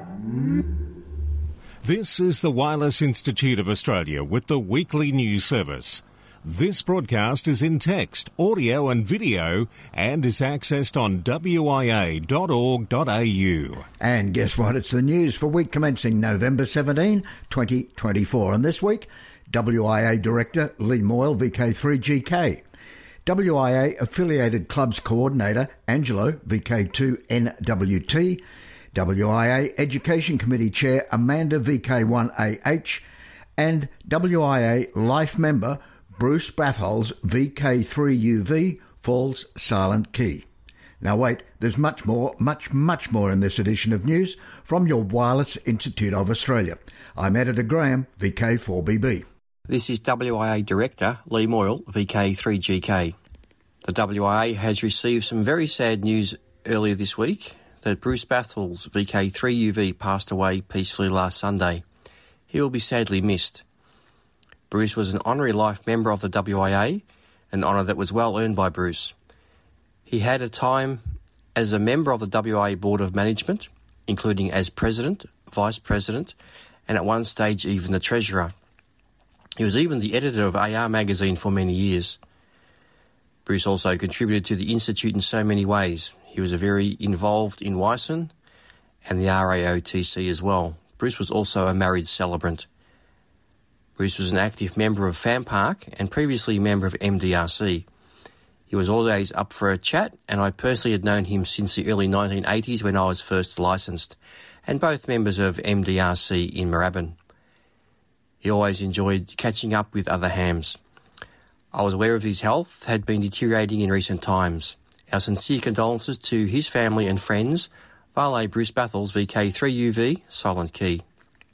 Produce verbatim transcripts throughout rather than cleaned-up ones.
This is the Wireless Institute of Australia with the weekly news service. This broadcast is in text, audio and video and is accessed on w i a dot org dot a u. And guess what? It's the news for week commencing November seventeenth, twenty twenty-four. And this week, W I A Director Lee Moyle, V K three G K. W I A Affiliated Clubs Coordinator Angelo, V K two N W T. W I A Education Committee Chair Amanda, V K one A H, and W I A Life Member Bruce Bathholes, V K three U V, Falls Silent Key. Now wait, there's much more, much, much more in this edition of news from your Wireless Institute of Australia. I'm Editor Graham, V K four B B. This is W I A Director Lee Moyle, V K three G K. The W I A has received some very sad news earlier this week that Bruce Bathholes, V K three U V, passed away peacefully last Sunday. He will be sadly missed. Bruce was an honorary life member of the W I A, an honour that was well earned by Bruce. He had a time as a member of the W I A Board of Management, including as President, Vice President, and at one stage even the Treasurer. He was even the editor of A R magazine for many years. Bruce also contributed to the Institute in so many ways. He was very involved in W I S N and the R A O T C as well. Bruce was also a married celebrant. Bruce was an active member of FAMPark and previously a member of M D R C. He was always up for a chat, and I personally had known him since the early nineteen eighties when I was first licensed, and both members of M D R C in Moorabbin. He always enjoyed catching up with other hams. I was aware of his health had been deteriorating in recent times. Our sincere condolences to his family and friends. Vale Bruce Bathholes, V K three U V, Silent Key.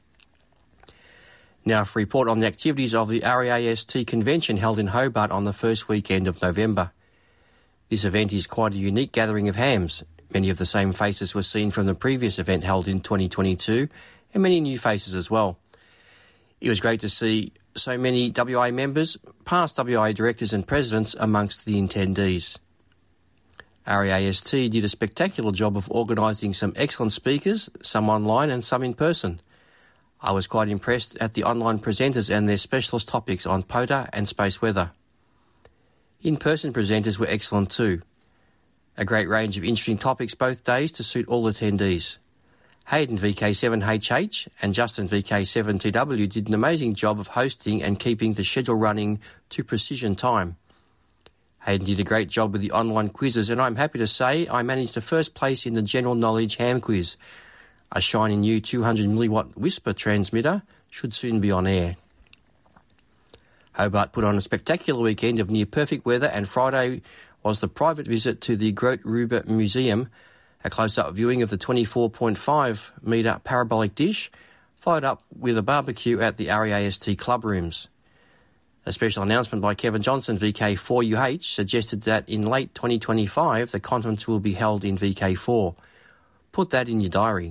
Now for a report on the activities of the R A A S T convention held in Hobart on the first weekend of November. This event is quite a unique gathering of hams. Many of the same faces were seen from the previous event held in twenty twenty-two, and many new faces as well. It was great to see so many W I A members, past W I A directors and presidents amongst the attendees. R A A S T did a spectacular job of organising some excellent speakers, some online and some in person. I was quite impressed at the online presenters and their specialist topics on P O T A and space weather. In-person presenters were excellent too. A great range of interesting topics both days to suit all attendees. Hayden V K seven H H and Justin V K seven T W did an amazing job of hosting and keeping the schedule running to precision time. Hayden did a great job with the online quizzes, and I'm happy to say I managed the first place in the General Knowledge Ham Quiz. A shiny new two hundred milliwatt Whisper transmitter should soon be on air. Hobart put on a spectacular weekend of near-perfect weather, and Friday was the private visit to the Grote Ruber Museum, a close-up viewing of the twenty-four point five metre parabolic dish, followed up with a barbecue at the R A A S T club rooms. A special announcement by Kevin Johnson, V K four U H, suggested that in late twenty twenty-five the conference will be held in V K four. Put that in your diary.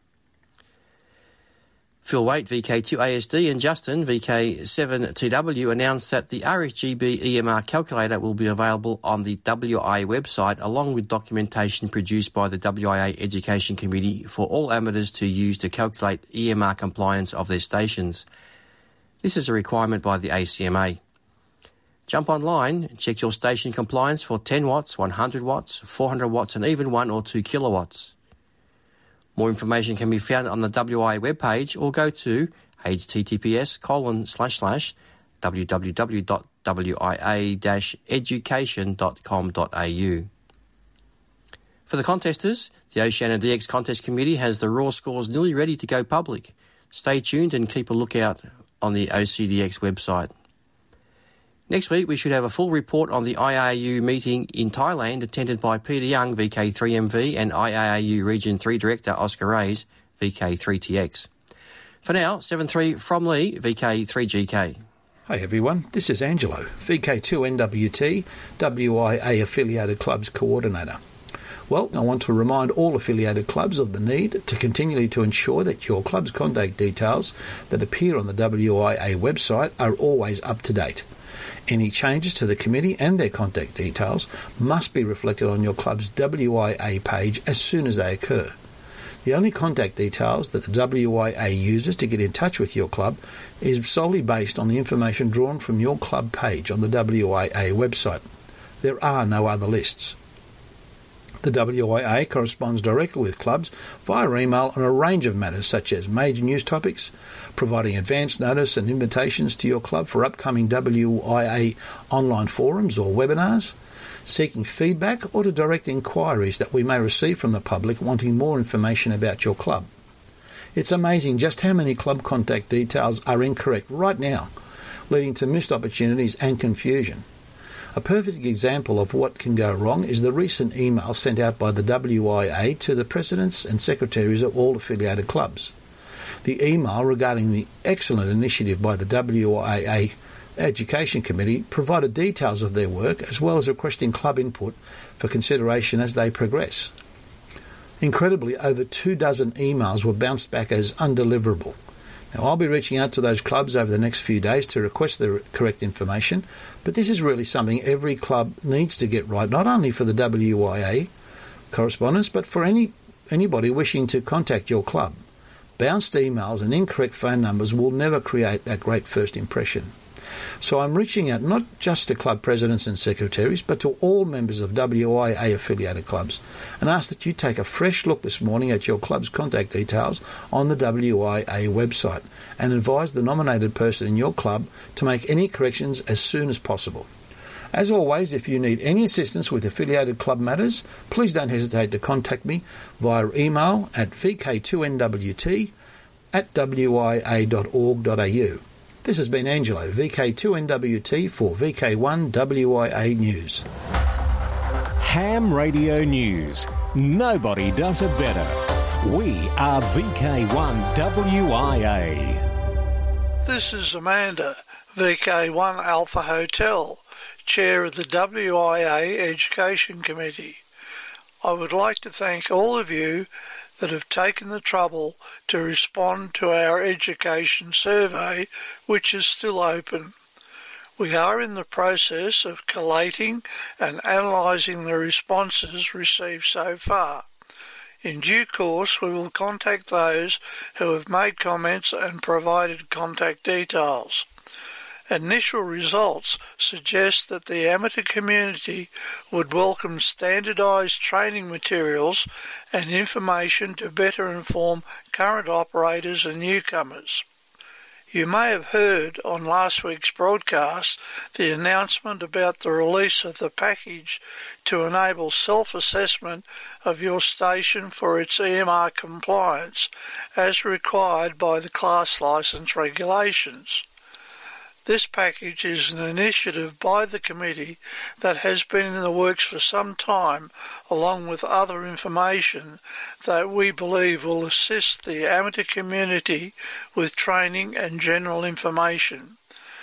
Phil Waite, V K two A S D, and Justin, V K seven T W, announced that the R S G B E M R calculator will be available on the W I A website, along with documentation produced by the W I A Education Committee for all amateurs to use to calculate E M R compliance of their stations. This is a requirement by the A C M A. Jump online, check your station compliance for ten watts, one hundred watts, four hundred watts, and even one or two kilowatts. More information can be found on the W I A webpage, or go to https colon slash slash www dot w i a dash education dot com dot a u. For the contesters, the Oceania D X Contest Committee has the raw scores nearly ready to go public. Stay tuned and keep a lookout on the O C D X website. Next week, we should have a full report on the I A A U meeting in Thailand, attended by Peter Young, V K three M V, and I A A U Region three Director Oscar Reyes, V K three T X. For now, seven three from Lee, V K three G K. Hi everyone, this is Angelo, V K two N W T, W I A Affiliated Clubs Coordinator. Well, I want to remind all affiliated clubs of the need to continually to ensure that your club's contact details that appear on the W I A website are always up to date. Any changes to the committee and their contact details must be reflected on your club's W I A page as soon as they occur. The only contact details that the W I A uses to get in touch with your club is solely based on the information drawn from your club page on the W I A website. There are no other lists. The W I A corresponds directly with clubs via email on a range of matters such as major news topics, providing advance notice and invitations to your club for upcoming W I A online forums or webinars, seeking feedback or to direct inquiries that we may receive from the public wanting more information about your club. It's amazing just how many club contact details are incorrect right now, leading to missed opportunities and confusion. A perfect example of what can go wrong is the recent email sent out by the W I A to the presidents and secretaries of all affiliated clubs. The email regarding the excellent initiative by the W I A Education Committee provided details of their work as well as requesting club input for consideration as they progress. Incredibly, over two dozen emails were bounced back as undeliverable. Now, I'll be reaching out to those clubs over the next few days to request the correct information, but this is really something every club needs to get right, not only for the W I A correspondence, but for any anybody wishing to contact your club. Bounced emails and incorrect phone numbers will never create that great first impression. So I'm reaching out not just to club presidents and secretaries, but to all members of W I A affiliated clubs, and ask that you take a fresh look this morning at your club's contact details on the W I A website and advise the nominated person in your club to make any corrections as soon as possible. As always, if you need any assistance with affiliated club matters, please don't hesitate to contact me via email at v k two n w t at w i a dot org dot a u. This has been Angelo, V K two N W T for V K one W I A News. Ham Radio News. Nobody does it better. We are V K one W I A. This is Amanda, V K one Alpha Hotel, Chair of the W I A Education Committee. I would like to thank all of you that have taken the trouble to respond to our education survey, which is still open. We are in the process of collating and analysing the responses received so far. In due course, we will contact those who have made comments and provided contact details. Initial results suggest that the amateur community would welcome standardised training materials and information to better inform current operators and newcomers. You may have heard on last week's broadcast the announcement about the release of the package to enable self-assessment of your station for its E M R compliance as required by the class licence regulations. This package is an initiative by the committee that has been in the works for some time, along with other information that we believe will assist the amateur community with training and general information.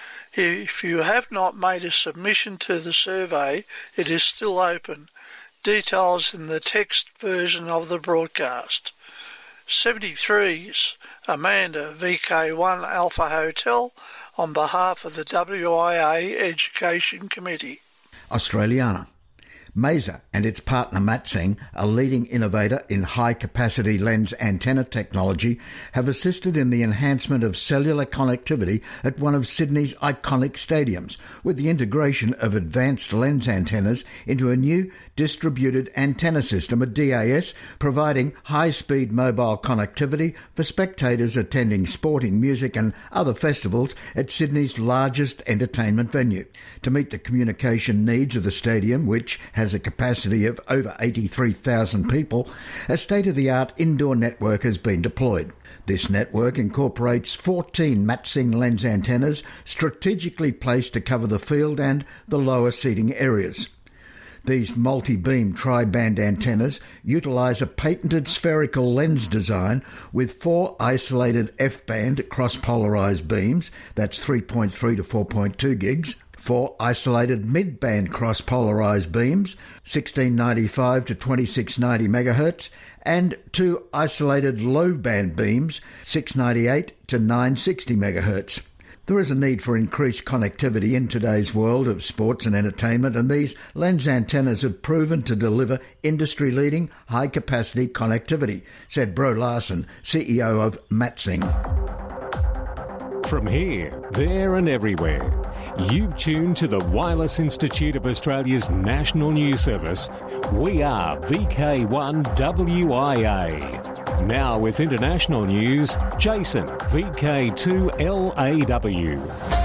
If you have not made a submission to the survey, it is still open. Details in the text version of the broadcast. seventy-three's Amanda, V K one Alpha Hotel, on behalf of the W I A Education Committee. Australiana. Maser and its partner Matsing, a leading innovator in high-capacity lens antenna technology, have assisted in the enhancement of cellular connectivity at one of Sydney's iconic stadiums with the integration of advanced lens antennas into a new distributed antenna system, a D A S, providing high-speed mobile connectivity for spectators attending sporting, music and other festivals at Sydney's largest entertainment venue. To meet the communication needs of the stadium, which has a capacity of over eighty-three thousand people, a state-of-the-art indoor network has been deployed. This network incorporates fourteen Matsing lens antennas strategically placed to cover the field and the lower seating areas. These multi-beam tri-band antennas utilise a patented spherical lens design with four isolated F-band cross-polarised beams, that's three point three to four point two gigs, four isolated mid-band cross-polarised beams, sixteen ninety-five to twenty-six ninety megahertz, and two isolated low-band beams, six ninety-eight to nine sixty megahertz. There is a need for increased connectivity in today's world of sports and entertainment, and these lens antennas have proven to deliver industry-leading, high-capacity connectivity, said Bro Larson, C E O of Matsing. From here, there and everywhere, you've tuned to the Wireless Institute of Australia's national news service. We are V K one W I A. Now with international news, Jason, V K two L A W.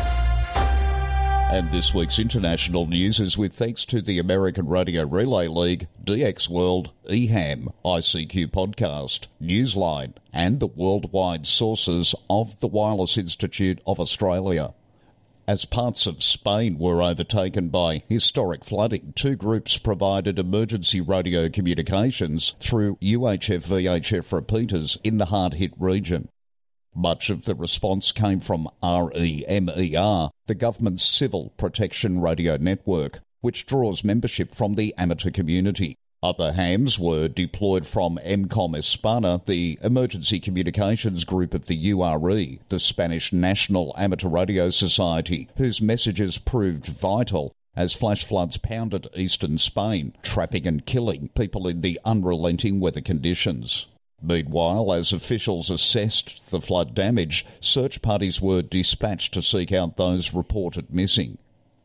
And this week's international news is with thanks to the American Radio Relay League, D X World, E HAM, I C Q Podcast, Newsline, and the worldwide sources of the Wireless Institute of Australia. As parts of Spain were overtaken by historic flooding, two groups provided emergency radio communications through U H F V H F repeaters in the hard-hit region. Much of the response came from R E M E R, the government's civil protection radio network, which draws membership from the amateur community. Other hams were deployed from EMCOM España, the emergency communications group of the U R E, the Spanish National Amateur Radio Society, whose messages proved vital as flash floods pounded eastern Spain, trapping and killing people in the unrelenting weather conditions. Meanwhile, as officials assessed the flood damage, search parties were dispatched to seek out those reported missing.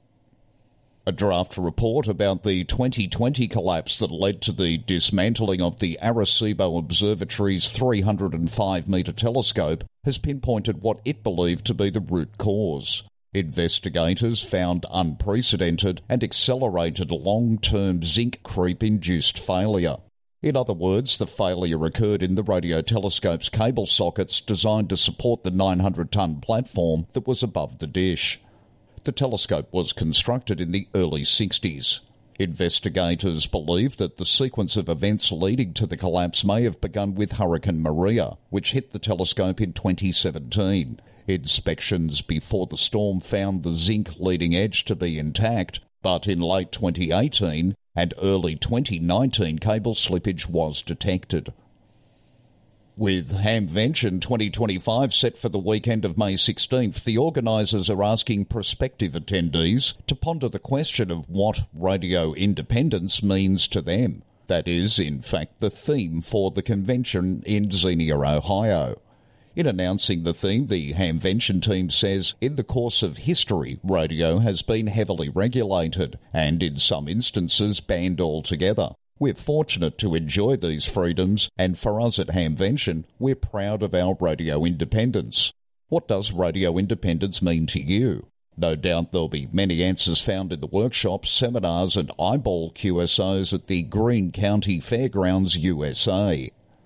A draft report about the twenty twenty collapse that led to the dismantling of the Arecibo Observatory's three hundred five metre telescope has pinpointed what it believed to be the root cause. Investigators found unprecedented and accelerated long-term zinc creep-induced failure. In other words, the failure occurred in the radio telescope's cable sockets designed to support the nine hundred tonne platform that was above the dish. The telescope was constructed in the early sixties. Investigators believe that the sequence of events leading to the collapse may have begun with Hurricane Maria, which hit the telescope in twenty seventeen. Inspections before the storm found the zinc leading edge to be intact, but in late twenty eighteen and early twenty nineteen cable slippage was detected. With Hamvention twenty twenty-five set for the weekend of May sixteenth, the organisers are asking prospective attendees to ponder the question of what radio independence means to them. That is, in fact, the theme for the convention in Xenia, Ohio. In announcing the theme, the Hamvention team says, in the course of history, radio has been heavily regulated and, in some instances, banned altogether. We're fortunate to enjoy these freedoms, and for us at Hamvention, we're proud of our radio independence. What does radio independence mean to you? No doubt there'll be many answers found in the workshops, seminars and eyeball Q S Os at the Greene County Fairgrounds, U S A.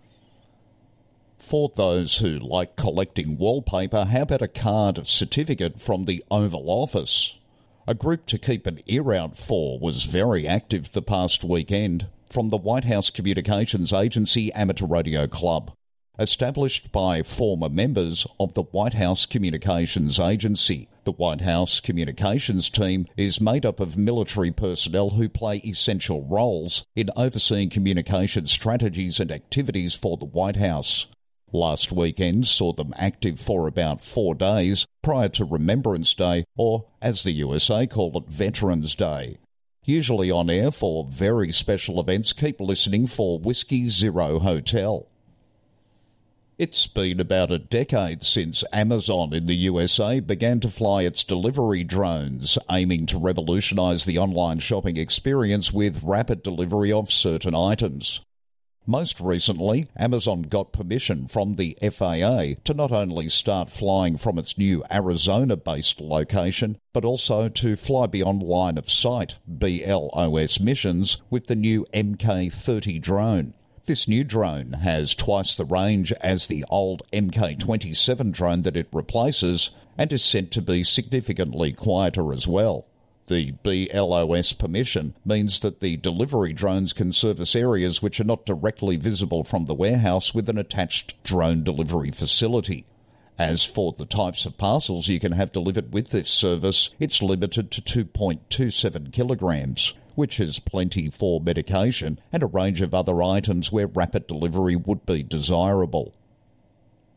For those who like collecting wallpaper, how about a card certificate from the Oval Office? A group to keep an ear out for was very active the past weekend from the White House Communications Agency Amateur Radio Club, established by former members of the White House Communications Agency. The White House Communications team is made up of military personnel who play essential roles in overseeing communication strategies and activities for the White House. Last weekend saw them active for about four days prior to Remembrance Day, or as the U S A call it, Veterans Day. Usually on air for very special events, keep listening for Whiskey Zero Hotel. It's been about a decade since Amazon in the U S A began to fly its delivery drones, aiming to revolutionise the online shopping experience with rapid delivery of certain items. Most recently, Amazon got permission from the F A A to not only start flying from its new Arizona-based location, but also to fly beyond line of sight B L O S missions with the new M K thirty drone. This new drone has twice the range as the old M K twenty-seven drone that it replaces and is said to be significantly quieter as well. The B L O S permission means that the delivery drones can service areas which are not directly visible from the warehouse with an attached drone delivery facility. As for the types of parcels you can have delivered with this service, it's limited to two point two seven kilograms, which is plenty for medication and a range of other items where rapid delivery would be desirable.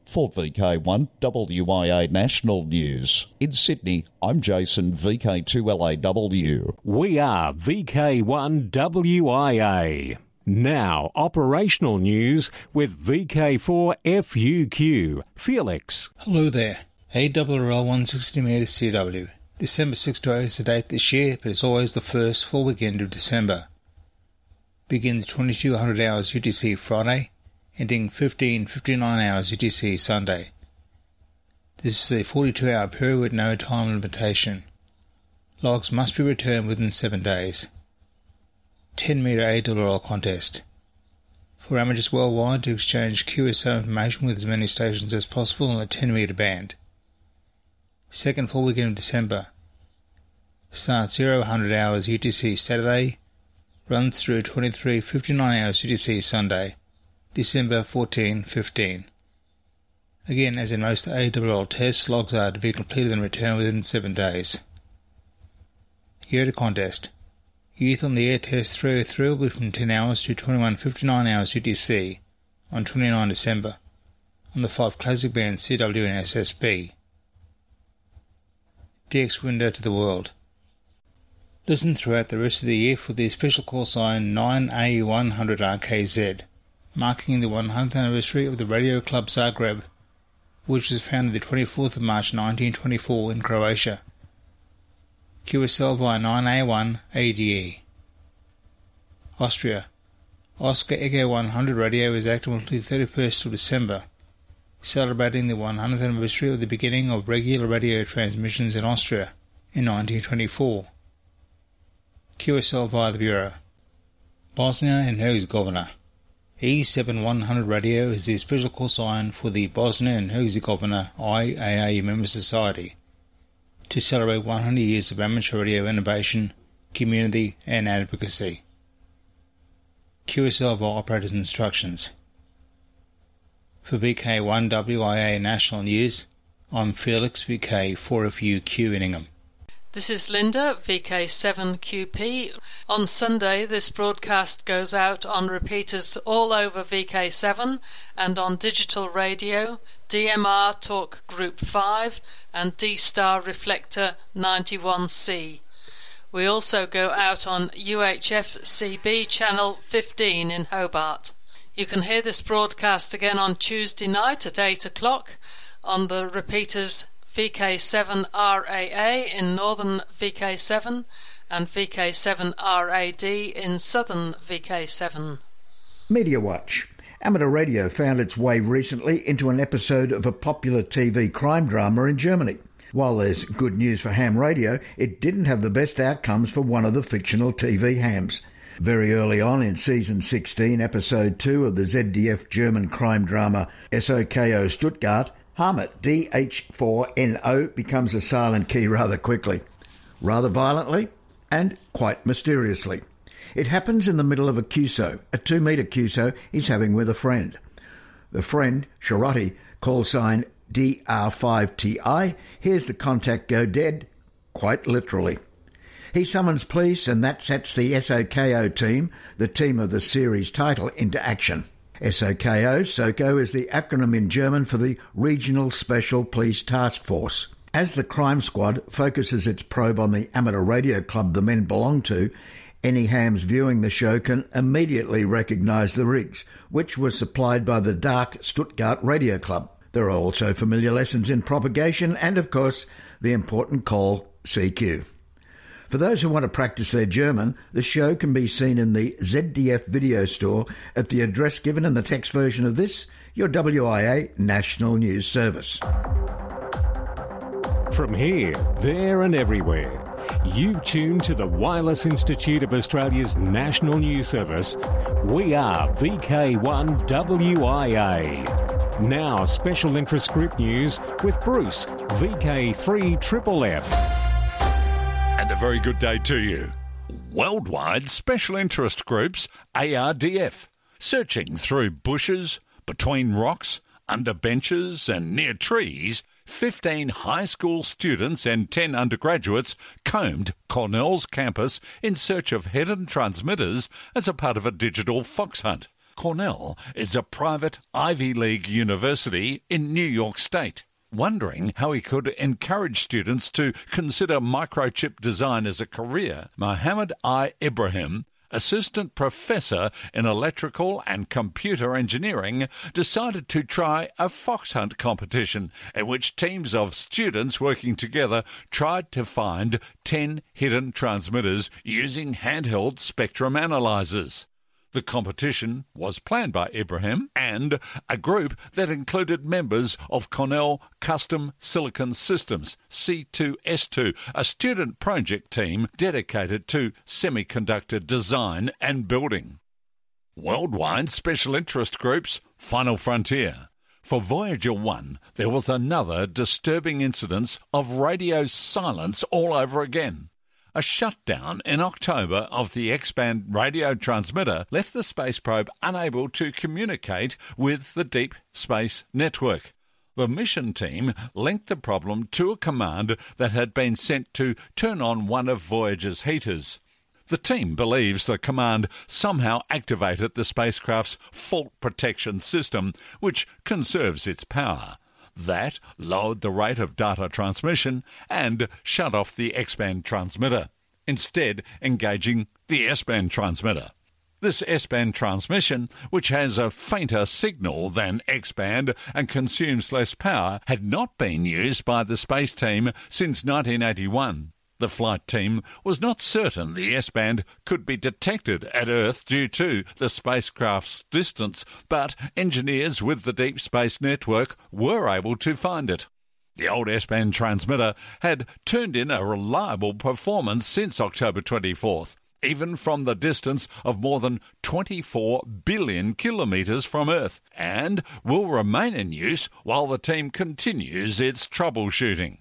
For V K one W I A National News, in Sydney, I'm Jason, V K two L A W. We are V K one W I A. Now, operational news with V K four F U Q. Felix. Hello there. A R L one sixty metre C W. December sixth to eighth is the date this year, but it's always the first full weekend of December. Begins twenty-two hundred hours U T C Friday, ending fifteen fifty-nine hours U T C Sunday. This is a forty-two hour period with no time limitation. Logs must be returned within seven days. ten metre A R L contest. For amateurs worldwide to exchange Q S O information with as many stations as possible on the ten metre band. Second full weekend of December. Starts zero hundred hours U T C Saturday, runs through twenty-three fifty-nine hours U T C Sunday, December fourteen fifteen. Again, as in most A R L tests, logs are to be completed and returned within seven days. Yoda contest. Youth on the Air Test three oh three will be from ten hours to twenty-one fifty-nine hours U T C on the twenty-ninth of December on the five classic bands C W and S S B. D X window to the world. Listen throughout the rest of the year for the special call sign nine A one hundred R K Z, marking the one hundredth anniversary of the Radio Club Zagreb, which was founded the twenty-fourth of March nineteen twenty-four in Croatia. Q S L via nine A one A D E. Austria. Oscar Echo one hundred radio is active until the thirty-first of December, celebrating the one hundredth anniversary of the beginning of regular radio transmissions in Austria in nineteen twenty-four. Q S L via the Bureau. Bosnia and Herzegovina. E seven one hundred radio is the special call sign for the Bosnia and Herzegovina I A A Member Society to celebrate one hundred years of amateur radio innovation, community and advocacy. Q S L via operator's instructions. For V K one W I A National News, I'm Felix, V K four F U Q in Ingham. This is Linda, V K seven Q P. On Sunday, this broadcast goes out on repeaters all over V K seven and on digital radio, D M R Talk Group five and D-Star Reflector ninety-one C. We also go out on U H F C B Channel fifteen in Hobart. You can hear this broadcast again on Tuesday night at eight o'clock on the repeaters V K seven R A A in northern V K seven and V K seven R A D in southern V K seven. Media Watch. Amateur radio found its way recently into an episode of a popular T V crime drama in Germany. While there's good news for ham radio, it didn't have the best outcomes for one of the fictional T V hams. Very early on in Season sixteen, Episode two of the Z D F German crime drama S O K O Stuttgart, Hamit D H four N O becomes a silent key rather quickly, rather violently, and quite mysteriously. It happens in the middle of a Q S O, a two-metre Q S O he's having with a friend. The friend, Sharotti, call sign D R five T I, hears the contact go dead, quite literally. He summons police and that sets the S O K O team, the team of the series title, into action. S O K O, SOKO, is the acronym in German for the Regional Special Police Task Force. As the crime squad focuses its probe on the amateur radio club the men belong to, any hams viewing the show can immediately recognise the rigs, which were supplied by the Dark Stuttgart Radio Club. There are also familiar lessons in propagation and, of course, the important call C Q. For those who want to practice their German, the show can be seen in the Z D F video store at the address given in the text version of this, your W I A National News Service. From here, there and everywhere, you've tuned to the Wireless Institute of Australia's National News Service. We are V K one W I A. Now, special interest group news with Bruce, V K three F F F. And a very good day to you. Worldwide Special Interest Groups, A R D F, searching through bushes, between rocks, under benches and near trees, fifteen high school students and ten undergraduates combed Cornell's campus in search of hidden transmitters as a part of a digital fox hunt. Cornell is a private Ivy League university in New York State. Wondering how he could encourage students to consider microchip design as a career, Mohammed I. Ibrahim, assistant professor in electrical and computer engineering, decided to try a fox hunt competition in which teams of students working together tried to find ten hidden transmitters using handheld spectrum analyzers. The competition was planned by Ibrahim and a group that included members of Cornell Custom Silicon Systems, C two S two, a student project team dedicated to semiconductor design and building. Worldwide special interest groups, Final Frontier. For Voyager one, there was another disturbing incidence of radio silence all over again. A shutdown in October of the X-band radio transmitter left the space probe unable to communicate with the Deep Space Network. The mission team linked the problem to a command that had been sent to turn on one of Voyager's heaters. The team believes the command somehow activated the spacecraft's fault protection system, which conserves its power. That lowered the rate of data transmission and shut off the X-band transmitter, instead engaging the S-band transmitter. This S-band transmission, which has a fainter signal than X-band and consumes less power, had not been used by the space team since nineteen eighty-one. The flight team was not certain the S-band could be detected at Earth due to the spacecraft's distance, but engineers with the Deep Space Network were able to find it. The old S-band transmitter had turned in a reliable performance since October twenty-fourth, even from the distance of more than twenty-four billion kilometres from Earth, and will remain in use while the team continues its troubleshooting.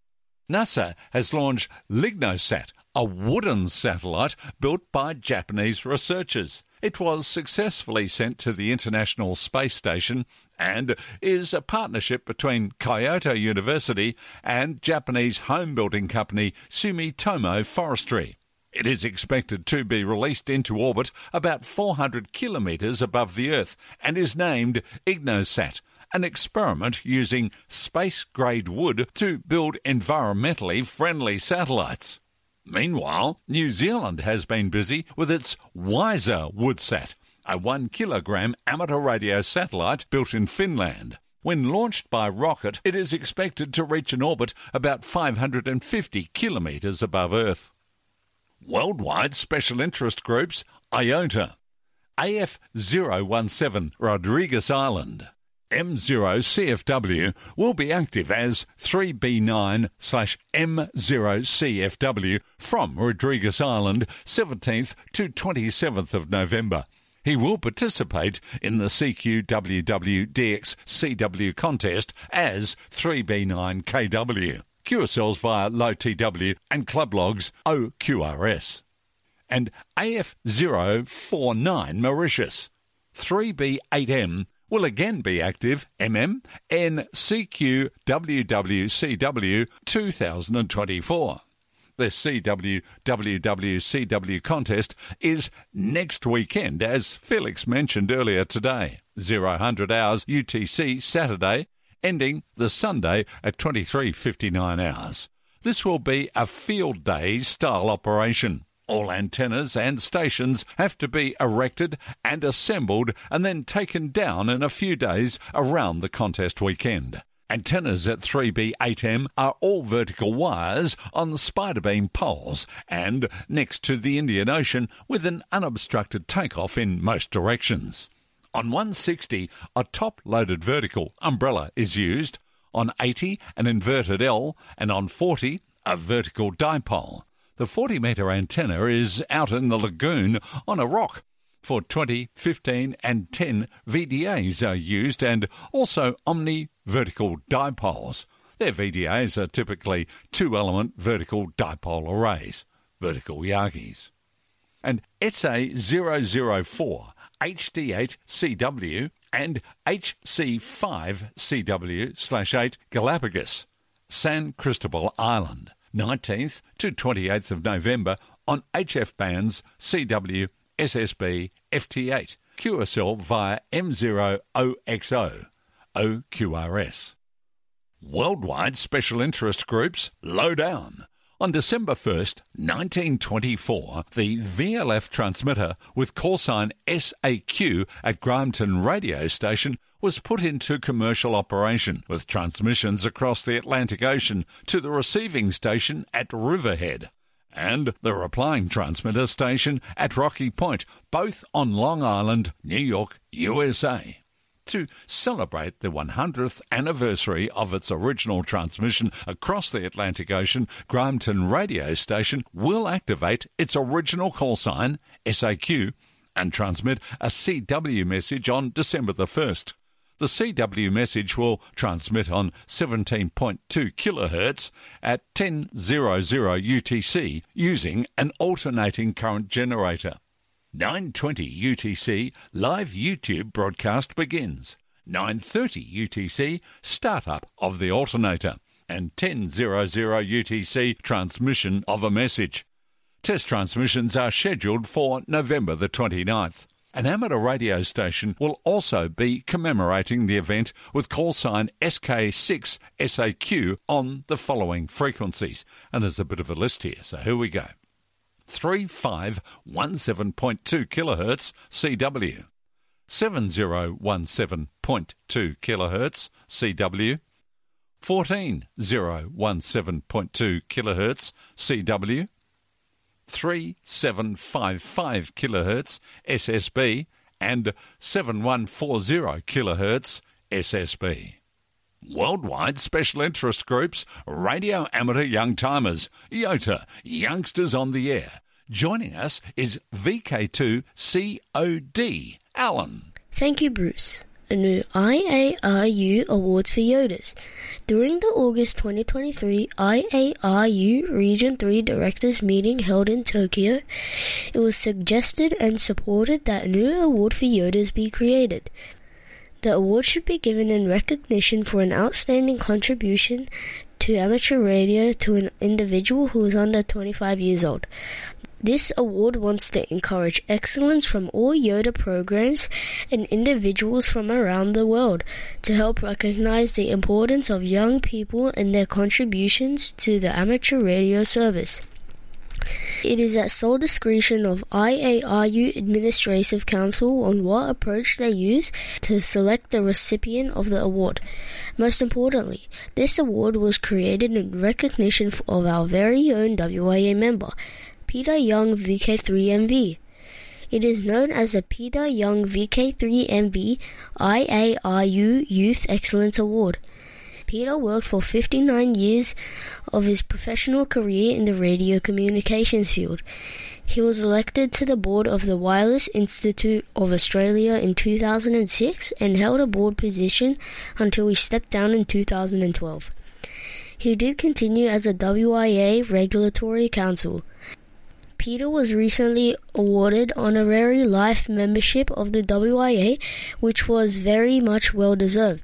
NASA has launched LignoSat, a wooden satellite built by Japanese researchers. It was successfully sent to the International Space Station and is a partnership between Kyoto University and Japanese home-building company Sumitomo Forestry. It is expected to be released into orbit about four hundred kilometres above the Earth and is named IgnoSat, an experiment using space-grade wood to build environmentally friendly satellites. Meanwhile, New Zealand has been busy with its WISER Woodsat, a one kilogram amateur radio satellite built in Finland. When launched by rocket, it is expected to reach an orbit about five hundred fifty kilometres above Earth. Worldwide special interest groups, IOTA, A F zero one seven Rodrigues Island, M zero C F W will be active as three B nine slash M zero C F W from Rodrigues Island, seventeenth to twenty-seventh of November. He will participate in the C Q W W D X C W contest as three B nine K W. Q S Ls via Low T W and club logs O Q R S. And A F zero four nine Mauritius, three B eight M will again be active M M N C Q W W C W two thousand twenty-four. The C W W W C W contest is next weekend, as Felix mentioned earlier today, zero hundred hours U T C Saturday, ending the Sunday at twenty-three fifty-nine hours. This will be a field day style operation. All antennas and stations have to be erected and assembled and then taken down in a few days around the contest weekend. Antennas at three B eight M are all vertical wires on the spider beam poles and next to the Indian Ocean with an unobstructed takeoff in most directions. On one sixty, a top-loaded vertical umbrella is used. On eighty, an inverted L, and on forty, a vertical dipole. The forty metre antenna is out in the lagoon on a rock. For twenty, fifteen and ten, V D As are used and also omni-vertical dipoles. Their V D As are typically two-element vertical dipole arrays, vertical Yagis. And S A zero zero four H D eight C W and H C five C W slash eight Galapagos, San Cristobal Island, nineteenth to twenty-eighth of November on H F bands C W, S S B, F T eight, Q S L via M zero O X O, O Q R S. Worldwide Special Interest Groups, Lowdown. On December first, nineteen twenty-four, the V L F transmitter with call sign S A Q at Grahamton Radio Station was put into commercial operation, with transmissions across the Atlantic Ocean to the receiving station at Riverhead and the replying transmitter station at Rocky Point, both on Long Island, New York, U S A. To celebrate the one hundredth anniversary of its original transmission across the Atlantic Ocean, Grahamton Radio Station will activate its original call sign, S A Q, and transmit a C W message on December the first. The C W message will transmit on seventeen point two kilohertz at ten hundred U T C using an alternating current generator. nine twenty U T C live YouTube broadcast begins. nine thirty U T C startup of the alternator, and ten hundred U T C transmission of a message. Test transmissions are scheduled for November the twenty-ninth. An amateur radio station will also be commemorating the event with call sign S K six S A Q on the following frequencies. And there's a bit of a list here, so here we go. three five one seven point two kilohertz C W, seven zero one seven point two kilohertz C W, fourteen zero one seven point two kilohertz C W, three seven five five kilohertz S S B, and seven one four zero kilohertz S S B. Worldwide Special Interest Groups, Radio Amateur Young Timers, YOTA, Youngsters on the Air. Joining us is V K two C O D, Alan. Thank you, Bruce. A new I A R U Awards for Yodas. During the August twenty twenty-three I A R U Region three Directors Meeting held in Tokyo, it was suggested and supported that a new award for Yodas be created. The award should be given in recognition for an outstanding contribution to amateur radio to an individual who is under twenty-five years old. This award wants to encourage excellence from all Yoda programs and individuals from around the world to help recognize the importance of young people and their contributions to the amateur radio service. It is at sole discretion of I A R U Administrative Council on what approach they use to select the recipient of the award. Most importantly, this award was created in recognition of our very own W I A member, Peter Young V K three M V. It is known as the Peter Young V K three M V I A R U Youth Excellence Award. Peter worked for fifty-nine years of his professional career in the radio communications field. He was elected to the board of the Wireless Institute of Australia in two thousand six and held a board position until he stepped down in two thousand twelve. He did continue as a W I A Regulatory Counsel. Peter was recently awarded honorary life membership of the W I A, which was very much well deserved.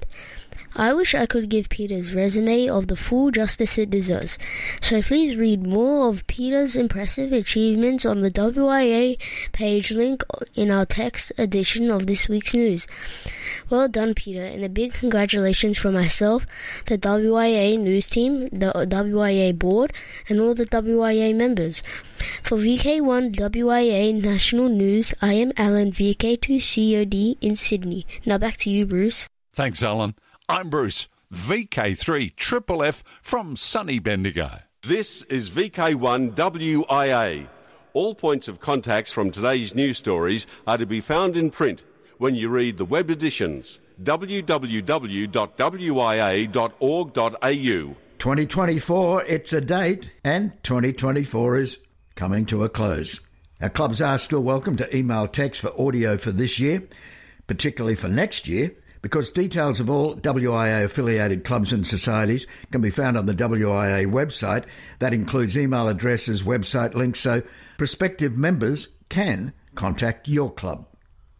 I wish I could give Peter's resume of the full justice it deserves, so please read more of Peter's impressive achievements on the W I A page link in our text edition of this week's news. Well done, Peter, and a big congratulations from myself, the W I A news team, the W I A board, and all the W I A members. For V K one W I A National News, I am Alan, V K two C O D in Sydney. Now back to you, Bruce. Thanks, Alan. I'm Bruce, V K three Triple F from sunny Bendigo. This is V K one W I A. All points of contacts from today's news stories are to be found in print when you read the web editions, w w w dot w i a dot org dot a u. twenty twenty-four, it's a date, and twenty twenty-four is coming to a close. Our clubs are still welcome to email text for audio for this year, particularly for next year, because details of all W I A-affiliated clubs and societies can be found on the W I A website. That includes email addresses, website links, so prospective members can contact your club.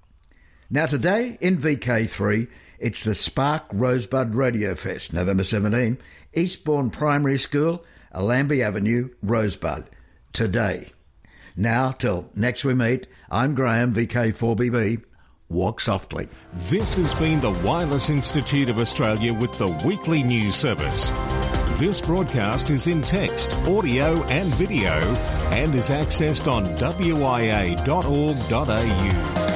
Now today, in V K three, it's the Spark Rosebud Radio Fest, November seventeenth, Eastbourne Primary School, Allambie Avenue, Rosebud, today. Now, till next we meet, I'm Graham, V K four B B. walk softly. This has been the Wireless Institute of Australia with the weekly news service. This broadcast is in text, audio and video and is accessed on w i a dot org dot a u.